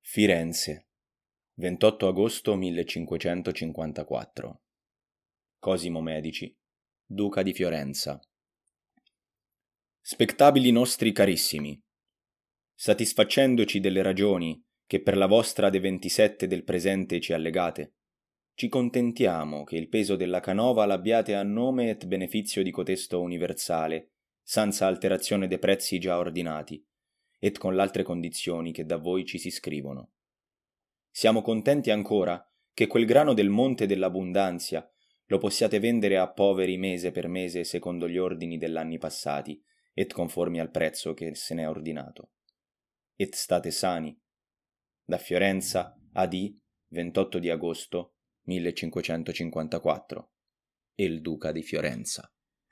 Firenze, 28 agosto 1554. Cosimo Medici, duca di Fiorenza. Spettabili nostri carissimi, satisfacendoci delle ragioni che per la vostra de 27 del presente ci allegate, ci contentiamo che il peso della canova l'abbiate a nome et benefizio di cotesto universale, senza alterazione de prezzi già ordinati, et con l'altre condizioni che da voi ci si scrivono. Siamo contenti ancora che quel grano del monte dell'abbondanzia lo possiate vendere a poveri mese per mese secondo gli ordini dell'anni passati, et conformi al prezzo che se n'è ordinato. Et state sani. Da Fiorenza A.D. 28 di agosto 1554. E il duca di Fiorenza.